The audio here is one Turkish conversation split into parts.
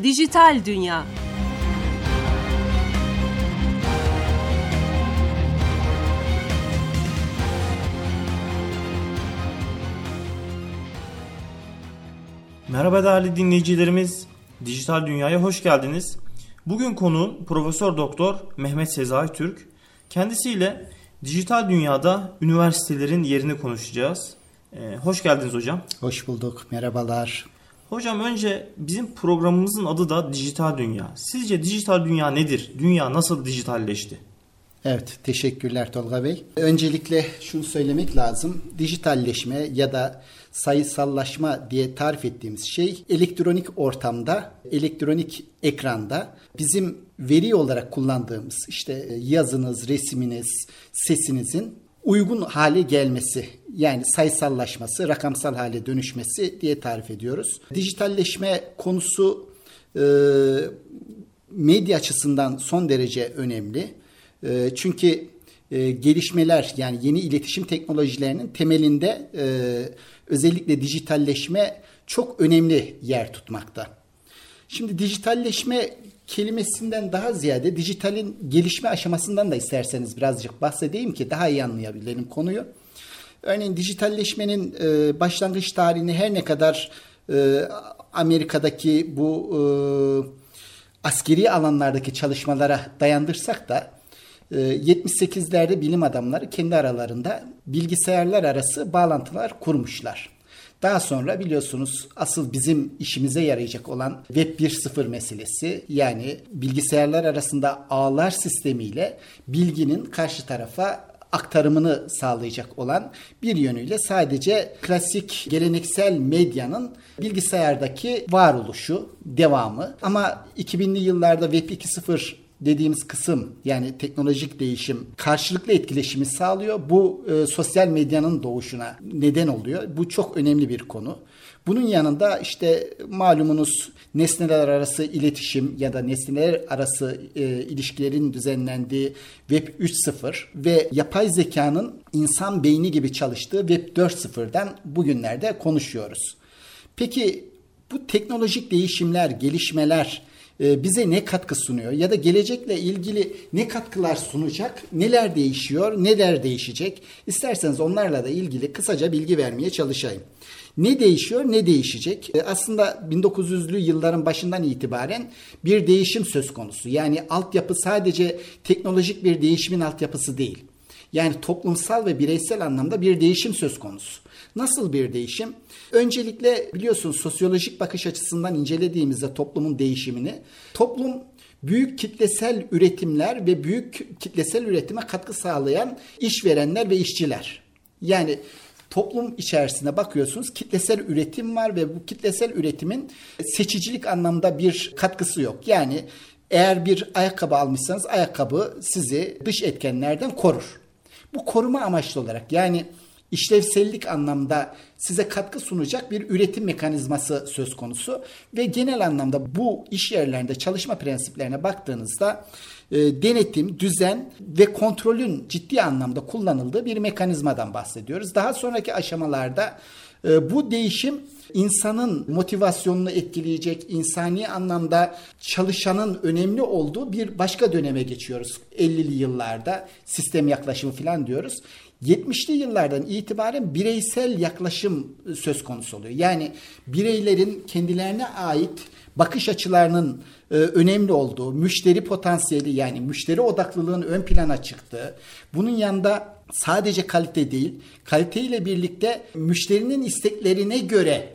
Dijital Dünya. Merhaba değerli dinleyicilerimiz, Dijital Dünya'ya hoş geldiniz. Bugün konuğum Profesör Doktor Mehmet Sezai Türk. Kendisiyle dijital dünyada üniversitelerin yerini konuşacağız. Hoş geldiniz hocam. Hoş bulduk, merhabalar. Hocam önce bizim programımızın adı da Dijital Dünya. Sizce dijital dünya nedir? Dünya nasıl dijitalleşti? Evet, teşekkürler Tolga Bey. Öncelikle şunu söylemek lazım. Dijitalleşme ya da sayısallaşma diye tarif ettiğimiz şey elektronik ortamda, elektronik ekranda bizim veri olarak kullandığımız işte yazınız, resminiz, sesinizin uygun hale gelmesi, yani sayısallaşması, rakamsal hale dönüşmesi diye tarif ediyoruz. Dijitalleşme konusu medya açısından son derece önemli. Çünkü gelişmeler, yani yeni iletişim teknolojilerinin temelinde özellikle dijitalleşme çok önemli yer tutmakta. Şimdi dijitalleşme kelimesinden daha ziyade dijitalin gelişme aşamasından da isterseniz birazcık bahsedeyim ki daha iyi anlayabilelim konuyu. Örneğin dijitalleşmenin başlangıç tarihini her ne kadar Amerika'daki bu askeri alanlardaki çalışmalara dayandırsak da 78'lerde bilim adamları kendi aralarında bilgisayarlar arası bağlantılar kurmuşlar. Daha sonra biliyorsunuz asıl bizim işimize yarayacak olan Web 1.0 meselesi, yani bilgisayarlar arasında ağlar sistemiyle bilginin karşı tarafa aktarımını sağlayacak olan, bir yönüyle sadece klasik geleneksel medyanın bilgisayardaki varoluşu, devamı. Ama 2000'li yıllarda Web 2.0 dediğimiz kısım, yani teknolojik değişim karşılıklı etkileşimi sağlıyor. Bu sosyal medyanın doğuşuna neden oluyor. Bu çok önemli bir konu. Bunun yanında işte malumunuz nesneler arası iletişim ya da nesneler arası ilişkilerin düzenlendiği Web 3.0 ve yapay zekanın insan beyni gibi çalıştığı Web 4.0'dan bugünlerde konuşuyoruz. Peki bu teknolojik değişimler, gelişmeler bize ne katkı sunuyor ya da gelecekle ilgili ne katkılar sunacak, neler değişiyor, neler değişecek? İsterseniz onlarla da ilgili kısaca bilgi vermeye çalışayım. Ne değişiyor, ne değişecek? Aslında 1900'lü yılların başından itibaren bir değişim söz konusu. Yani altyapı sadece teknolojik bir değişimin altyapısı değil. Yani toplumsal ve bireysel anlamda bir değişim söz konusu. Nasıl bir değişim? Öncelikle biliyorsunuz sosyolojik bakış açısından incelediğimizde toplumun değişimini, toplum büyük kitlesel üretimler ve büyük kitlesel üretime katkı sağlayan işverenler ve işçiler. Yani toplum içerisine bakıyorsunuz, kitlesel üretim var ve bu kitlesel üretimin seçicilik anlamda bir katkısı yok. Yani eğer bir ayakkabı almışsanız ayakkabı sizi dış etkenlerden korur. Bu koruma amaçlı olarak, yani işlevsellik anlamda size katkı sunacak bir üretim mekanizması söz konusu ve genel anlamda bu iş yerlerinde çalışma prensiplerine baktığınızda denetim, düzen ve kontrolün ciddi anlamda kullanıldığı bir mekanizmadan bahsediyoruz. Daha sonraki aşamalarda bu değişim insanın motivasyonunu etkileyecek, insani anlamda çalışanın önemli olduğu bir başka döneme geçiyoruz. 50'li yıllarda sistem yaklaşımı falan diyoruz. 70'li yıllardan itibaren bireysel yaklaşım söz konusu oluyor. Yani bireylerin kendilerine ait bakış açılarının önemli olduğu, müşteri potansiyeli, yani müşteri odaklılığın ön plana çıktığı, bunun yanında sadece kalite değil, kaliteyle birlikte müşterinin isteklerine göre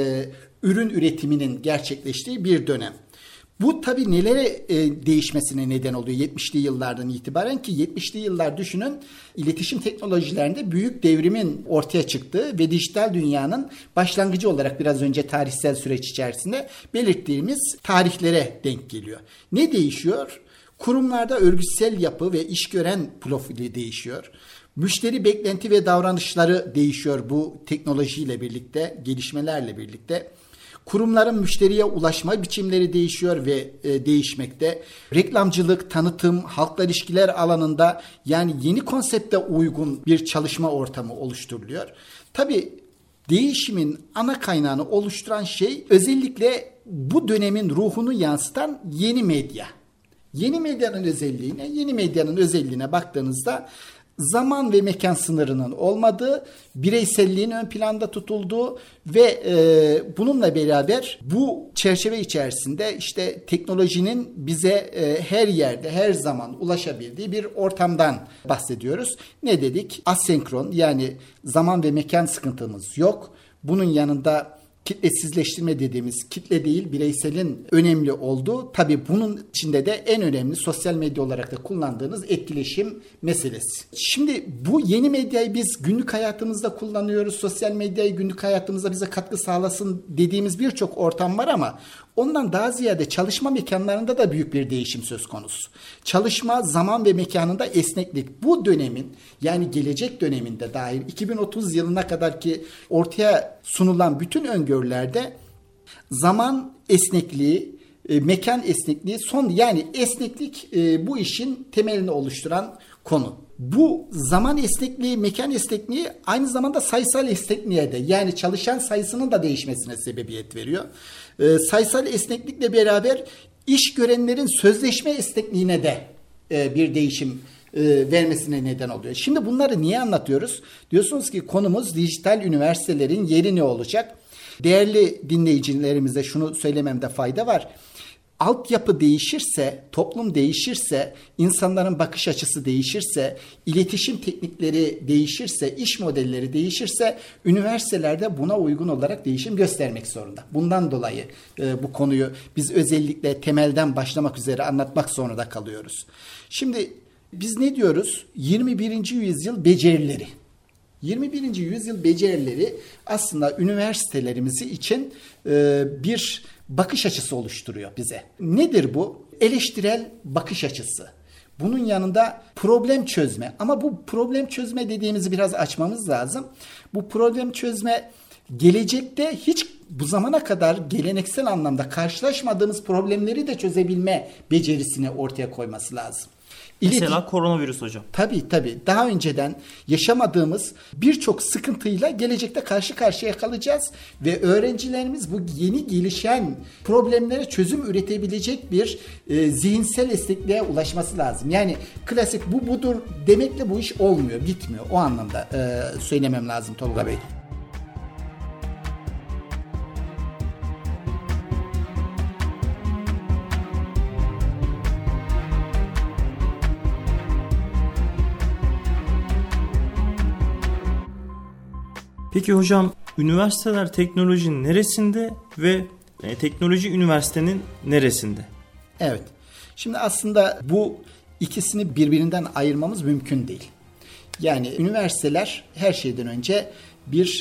ürün üretiminin gerçekleştiği bir dönem. Bu tabii nelere değişmesine neden oluyor 70'li yıllardan itibaren ki 70'li yıllar düşünün, iletişim teknolojilerinde büyük devrimin ortaya çıktığı ve dijital dünyanın başlangıcı olarak biraz önce tarihsel süreç içerisinde belirttiğimiz tarihlere denk geliyor. Ne değişiyor? Kurumlarda örgütsel yapı ve iş gören profili değişiyor. Müşteri beklenti ve davranışları değişiyor bu teknolojiyle birlikte, gelişmelerle birlikte. Kurumların müşteriye ulaşma biçimleri değişiyor ve değişmekte. Reklamcılık, tanıtım, halkla ilişkiler alanında yani yeni konsepte uygun bir çalışma ortamı oluşturuluyor. Tabii değişimin ana kaynağını oluşturan şey özellikle bu dönemin ruhunu yansıtan yeni medya. Yeni medyanın özelliğine baktığınızda zaman ve mekan sınırının olmadığı, bireyselliğin ön planda tutulduğu ve bununla beraber bu çerçeve içerisinde işte teknolojinin bize her yerde, her zaman ulaşabildiği bir ortamdan bahsediyoruz. Ne dedik? Asenkron, yani zaman ve mekan sıkıntımız yok. Bunun yanında kitlesizleştirme dediğimiz, kitle değil bireyselin önemli olduğu, tabii bunun içinde de en önemli sosyal medya olarak da kullandığınız etkileşim meselesi. Şimdi bu yeni medyayı biz günlük hayatımızda kullanıyoruz. Sosyal medyayı günlük hayatımızda bize katkı sağlasın dediğimiz birçok ortam var ama ondan daha ziyade çalışma mekanlarında da büyük bir değişim söz konusu. Çalışma, zaman ve mekanında esneklik. Bu dönemin, yani gelecek döneminde dahil 2030 yılına kadar ki ortaya sunulan bütün öngörülerde zaman esnekliği, mekan esnekliği yani esneklik bu işin temelini oluşturan konu. Bu zaman esnekliği, mekan esnekliği aynı zamanda sayısal esnekliğe de, yani çalışan sayısının da değişmesine sebebiyet veriyor. Sayısal esneklikle beraber iş görenlerin sözleşme esnekliğine de bir değişim vermesine neden oluyor. Şimdi bunları niye anlatıyoruz? Diyorsunuz ki konumuz dijital üniversitelerin yeri ne olacak? Değerli dinleyicilerimize şunu söylememde fayda var. Altyapı değişirse, toplum değişirse, insanların bakış açısı değişirse, iletişim teknikleri değişirse, iş modelleri değişirse üniversitelerde buna uygun olarak değişim göstermek zorunda. Bundan dolayı bu konuyu biz özellikle temelden başlamak üzere anlatmak zorunda kalıyoruz. Şimdi biz ne diyoruz? 21. yüzyıl becerileri. 21. yüzyıl becerileri aslında üniversitelerimiz için bir bakış açısı oluşturuyor bize. Nedir bu? Eleştirel bakış açısı. Bunun yanında problem çözme. Ama bu problem çözme dediğimizi biraz açmamız lazım. Bu problem çözme gelecekte hiç bu zamana kadar geleneksel anlamda karşılaşmadığımız problemleri de çözebilme becerisini ortaya koyması lazım. Mesela koronavirüs hocam. Tabii. Daha önceden yaşamadığımız birçok sıkıntıyla gelecekte karşı karşıya kalacağız ve öğrencilerimiz bu yeni gelişen problemlere çözüm üretebilecek bir zihinsel esnekliğe ulaşması lazım. Yani klasik bu budur demekle bu iş olmuyor, bitmiyor. O anlamda söylemem lazım Tolga Bey. Peki hocam, üniversiteler teknolojinin neresinde ve teknoloji üniversitenin neresinde? Evet. Şimdi aslında bu ikisini birbirinden ayırmamız mümkün değil. Yani üniversiteler her şeyden önce bir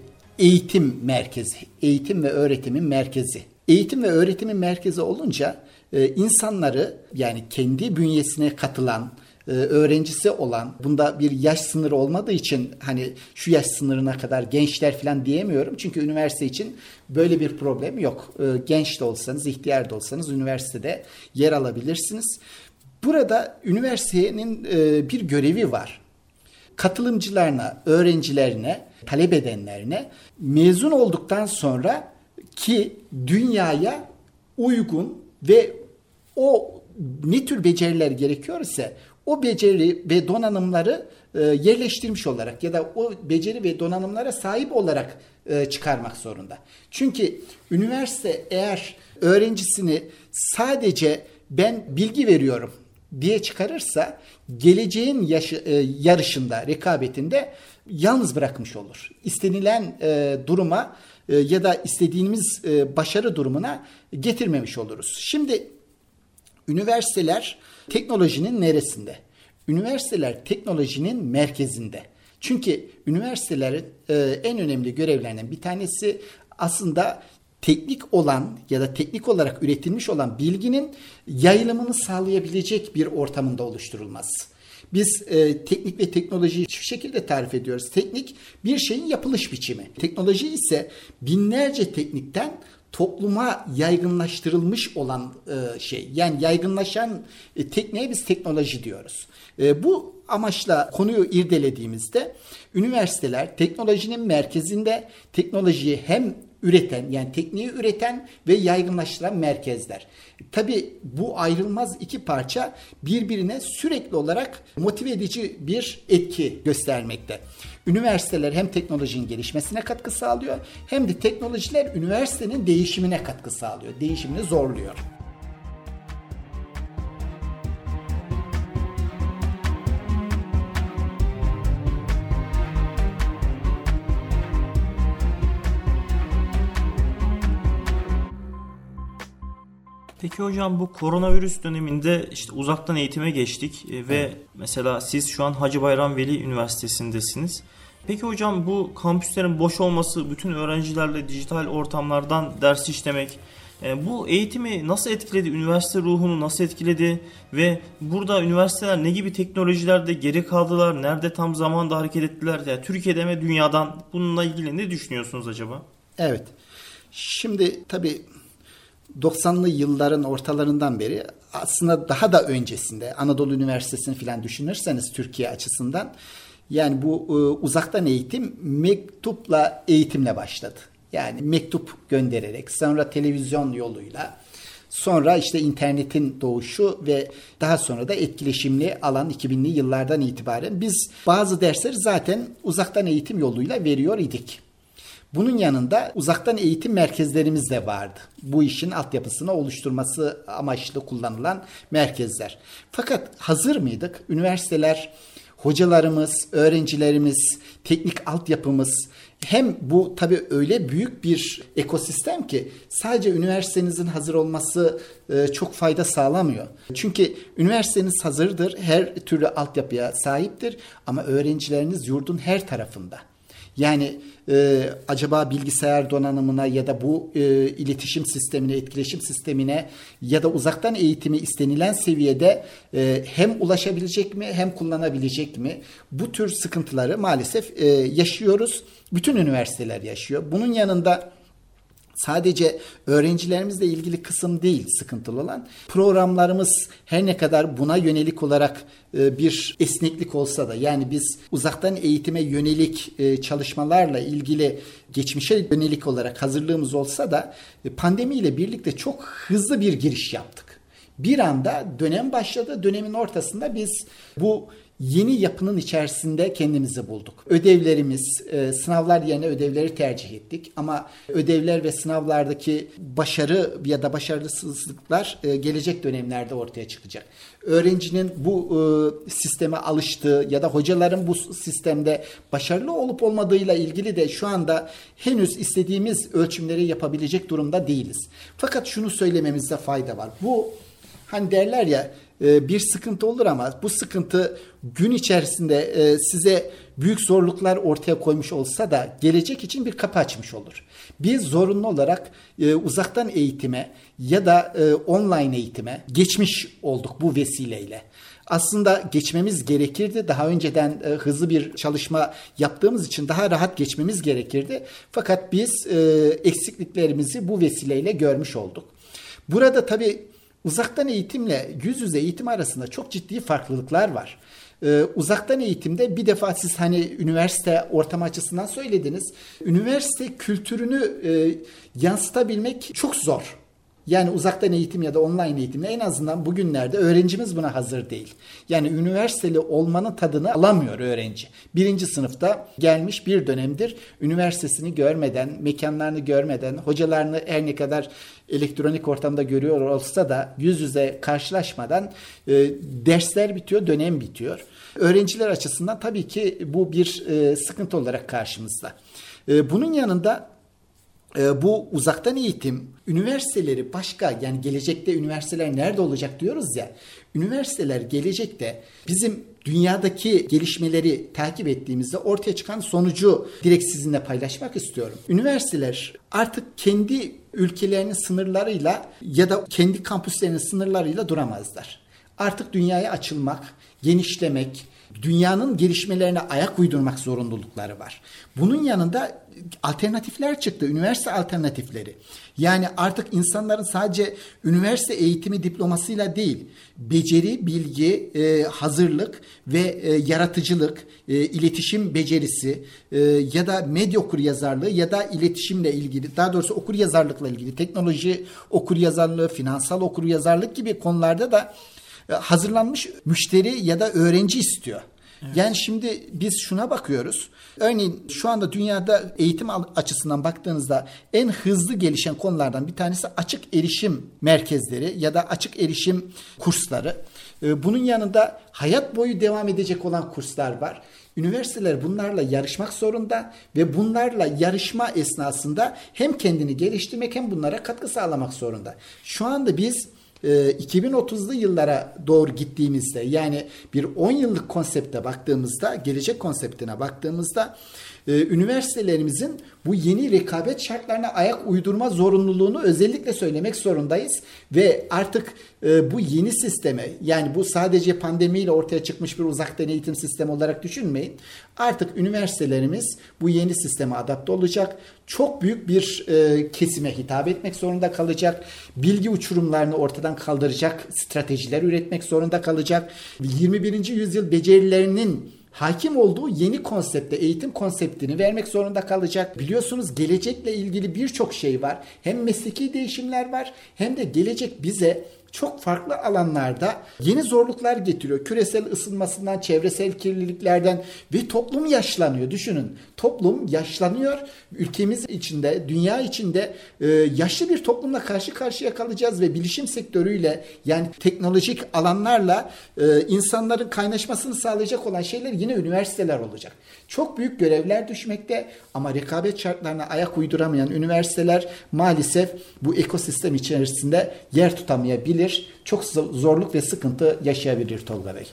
eğitim merkezi, eğitim ve öğretimin merkezi. Eğitim ve öğretimin merkezi olunca insanları, yani kendi bünyesine katılan, öğrencisi olan, bunda bir yaş sınırı olmadığı için hani şu yaş sınırına kadar gençler falan diyemiyorum. Çünkü üniversite için böyle bir problem yok. Genç de olsanız, ihtiyar da olsanız üniversitede yer alabilirsiniz. Burada üniversitenin bir görevi var. Katılımcılarına, öğrencilerine, talep edenlerine mezun olduktan sonra ki dünyaya uygun ve o ne tür beceriler gerekiyorsa o beceri ve donanımları yerleştirmiş olarak ya da o beceri ve donanımlara sahip olarak çıkarmak zorunda. Çünkü üniversite eğer öğrencisini sadece ben bilgi veriyorum diye çıkarırsa geleceğin yarışında, rekabetinde yalnız bırakmış olur. İstenilen duruma ya da istediğimiz başarı durumuna getirmemiş oluruz. Şimdi üniversiteler teknolojinin neresinde? Üniversiteler teknolojinin merkezinde. Çünkü üniversitelerin en önemli görevlerinden bir tanesi aslında teknik olan ya da teknik olarak üretilmiş olan bilginin yayılımını sağlayabilecek bir ortamında oluşturulması. Biz teknik ve teknolojiyi şu şekilde tarif ediyoruz. Teknik bir şeyin yapılış biçimi. Teknoloji ise binlerce teknikten topluma yaygınlaştırılmış olan şey. Yani yaygınlaşan tekniğe biz teknoloji diyoruz. Bu amaçla konuyu irdelediğimizde üniversiteler teknolojinin merkezinde, teknolojiyi hem üreten, yani tekniği üreten ve yaygınlaştıran merkezler. Tabii bu ayrılmaz iki parça birbirine sürekli olarak motive edici bir etki göstermekte. Üniversiteler hem teknolojinin gelişmesine katkı sağlıyor, hem de teknolojiler üniversitenin değişimine katkı sağlıyor, değişimini zorluyor. Peki hocam, bu koronavirüs döneminde işte uzaktan eğitime geçtik ve mesela siz şu an Hacı Bayram Veli Üniversitesi'ndesiniz. Peki hocam, bu kampüslerin boş olması, bütün öğrencilerle dijital ortamlardan ders işlemek, bu eğitimi nasıl etkiledi, üniversite ruhunu nasıl etkiledi ve burada üniversiteler ne gibi teknolojilerde geri kaldılar, nerede tam zamanda hareket ettiler, yani Türkiye'de ve dünyadan bununla ilgili ne düşünüyorsunuz acaba? Evet, şimdi tabii 90'lı yılların ortalarından beri, aslında daha da öncesinde Anadolu Üniversitesi'ni falan düşünürseniz Türkiye açısından, yani bu uzaktan eğitim mektupla, eğitimle başladı. Yani mektup göndererek, sonra televizyon yoluyla, sonra işte internetin doğuşu ve daha sonra da etkileşimli alan 2000'li yıllardan itibaren biz bazı dersleri zaten uzaktan eğitim yoluyla veriyor idik. Bunun yanında uzaktan eğitim merkezlerimiz de vardı. Bu işin altyapısını oluşturması amaçlı kullanılan merkezler. Fakat hazır mıydık? Üniversiteler, hocalarımız, öğrencilerimiz, teknik altyapımız, hem bu tabii öyle büyük bir ekosistem ki sadece üniversitenizin hazır olması çok fayda sağlamıyor. Çünkü üniversiteniz hazırdır, her türlü altyapıya sahiptir ama öğrencileriniz yurdun her tarafında. Yani acaba bilgisayar donanımına ya da bu iletişim sistemine, etkileşim sistemine ya da uzaktan eğitimi istenilen seviyede hem ulaşabilecek mi hem kullanabilecek mi? Bu tür sıkıntıları maalesef yaşıyoruz. Bütün üniversiteler yaşıyor. Bunun yanında sadece öğrencilerimizle ilgili kısım değil sıkıntılı olan, programlarımız her ne kadar buna yönelik olarak bir esneklik olsa da, yani biz uzaktan eğitime yönelik çalışmalarla ilgili geçmişe yönelik olarak hazırlığımız olsa da pandemiyle birlikte çok hızlı bir giriş yaptık. Bir anda dönem başladı, dönemin ortasında biz bu yeni yapının içerisinde kendimizi bulduk. Ödevlerimiz, sınavlar yerine ödevleri tercih ettik. Ama ödevler ve sınavlardaki başarı ya da başarısızlıklar gelecek dönemlerde ortaya çıkacak. Öğrencinin bu sisteme alıştığı ya da hocaların bu sistemde başarılı olup olmadığıyla ilgili de şu anda henüz istediğimiz ölçümleri yapabilecek durumda değiliz. Fakat şunu söylememizde fayda var. Bu, hani derler ya, bir sıkıntı olur ama bu sıkıntı gün içerisinde size büyük zorluklar ortaya koymuş olsa da gelecek için bir kapı açmış olur. Biz zorunlu olarak uzaktan eğitime ya da online eğitime geçmiş olduk bu vesileyle. Aslında geçmemiz gerekirdi. Daha önceden hızlı bir çalışma yaptığımız için daha rahat geçmemiz gerekirdi. Fakat biz eksikliklerimizi bu vesileyle görmüş olduk. Burada tabii uzaktan eğitimle yüz yüze eğitim arasında çok ciddi farklılıklar var. Uzaktan eğitimde bir defa siz hani üniversite ortamı açısından söylediniz. Üniversite kültürünü yansıtabilmek çok zor. Yani uzaktan eğitim ya da online eğitimle en azından bugünlerde öğrencimiz buna hazır değil. Yani üniversiteli olmanın tadını alamıyor öğrenci. 1. sınıfta gelmiş bir dönemdir üniversitesini görmeden, mekanlarını görmeden, hocalarını her ne kadar elektronik ortamda görüyor olsa da yüz yüze karşılaşmadan dersler bitiyor, dönem bitiyor. Öğrenciler açısından tabii ki bu bir sıkıntı olarak karşımızda. Bunun yanında bu uzaktan eğitim üniversiteleri başka, yani gelecekte üniversiteler nerede olacak diyoruz ya, üniversiteler gelecekte bizim dünyadaki gelişmeleri takip ettiğimizde ortaya çıkan sonucu direkt sizinle paylaşmak istiyorum. Üniversiteler artık kendi ülkelerinin sınırlarıyla ya da kendi kampüslerinin sınırlarıyla duramazlar. Artık dünyaya açılmak, genişlemek, Dünyanın gelişmelerine ayak uydurmak zorunlulukları var. Bunun yanında alternatifler çıktı, üniversite alternatifleri. Yani artık insanların sadece üniversite eğitimi diplomasıyla değil, beceri, bilgi, hazırlık ve yaratıcılık, iletişim becerisi ya da medya okuryazarlığı ya da iletişimle ilgili, daha doğrusu okuryazarlıkla ilgili, teknoloji okuryazarlığı, finansal okuryazarlık gibi konularda da hazırlanmış müşteri ya da öğrenci istiyor. Evet. Yani şimdi biz şuna bakıyoruz. Örneğin şu anda dünyada eğitim açısından baktığınızda en hızlı gelişen konulardan bir tanesi açık erişim merkezleri ya da açık erişim kursları. Bunun yanında hayat boyu devam edecek olan kurslar var. Üniversiteler bunlarla yarışmak zorunda ve bunlarla yarışma esnasında hem kendini geliştirmek hem bunlara katkı sağlamak zorunda. Şu anda biz 2030'lu yıllara doğru gittiğimizde, yani bir 10 yıllık konsepte baktığımızda, gelecek konseptine baktığımızda üniversitelerimizin bu yeni rekabet şartlarına ayak uydurma zorunluluğunu özellikle söylemek zorundayız ve artık bu yeni sisteme, yani bu sadece pandemiyle ortaya çıkmış bir uzaktan eğitim sistemi olarak düşünmeyin. Artık üniversitelerimiz bu yeni sisteme adapte olacak. Çok büyük bir kesime hitap etmek zorunda kalacak. Bilgi uçurumlarını ortadan kaldıracak stratejiler üretmek zorunda kalacak. 21. yüzyıl becerilerinin hakim olduğu yeni konsepte, eğitim konseptini vermek zorunda kalacak. Biliyorsunuz gelecekle ilgili birçok şey var. Hem mesleki değişimler var hem de gelecek bize çok farklı alanlarda yeni zorluklar getiriyor. Küresel ısınmasından, çevresel kirliliklerden ve toplum yaşlanıyor. Düşünün, toplum yaşlanıyor. Ülkemiz içinde, dünya içinde yaşlı bir toplumla karşı karşıya kalacağız ve bilişim sektörüyle, yani teknolojik alanlarla insanların kaynaşmasını sağlayacak olan şeyler yine üniversiteler olacak. Çok büyük görevler düşmekte ama rekabet şartlarına ayak uyduramayan üniversiteler maalesef bu ekosistem içerisinde yer tutamayabilir. Çok zorluk ve sıkıntı yaşayabilir Tolga Bey.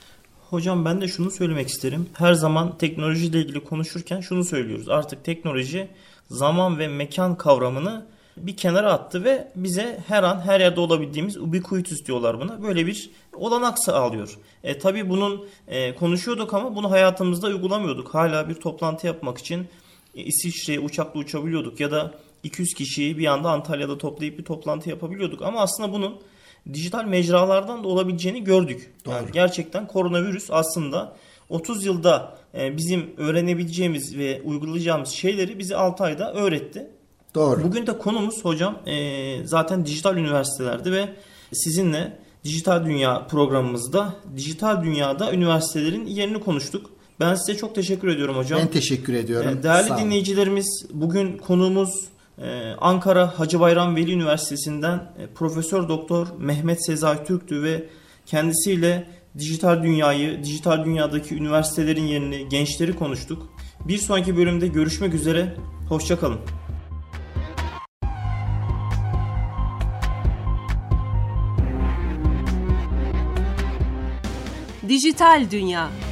Hocam ben de şunu söylemek isterim. Her zaman teknolojiyle ilgili konuşurken şunu söylüyoruz. Artık teknoloji zaman ve mekan kavramını bir kenara attı ve bize her an her yerde olabildiğimiz ubiquitous diyorlar buna. Böyle bir olanak sağlıyor. Tabii bunun konuşuyorduk ama bunu hayatımızda uygulamıyorduk. Hala bir toplantı yapmak için İsviçre'ye uçakla uçabiliyorduk ya da 200 kişiyi bir anda Antalya'da toplayıp bir toplantı yapabiliyorduk. Ama aslında bunun dijital mecralardan da olabileceğini gördük. Yani gerçekten koronavirüs aslında 30 yılda bizim öğrenebileceğimiz ve uygulayacağımız şeyleri bize 6 ayda öğretti. Doğru. Bugün de konumuz hocam zaten dijital üniversitelerdi ve sizinle Dijital Dünya programımızda dijital dünyada üniversitelerin yerini konuştuk. Ben size çok teşekkür ediyorum hocam. Ben teşekkür ediyorum. Değerli dinleyicilerimiz, bugün konuğumuz Ankara Hacı Bayram Veli Üniversitesi'nden Profesör Doktor Mehmet Sezai Türk'tü ve kendisiyle dijital dünyayı, dijital dünyadaki üniversitelerin yerini, gençleri konuştuk. Bir sonraki bölümde görüşmek üzere. Hoşça kalın. Dijital Dünya.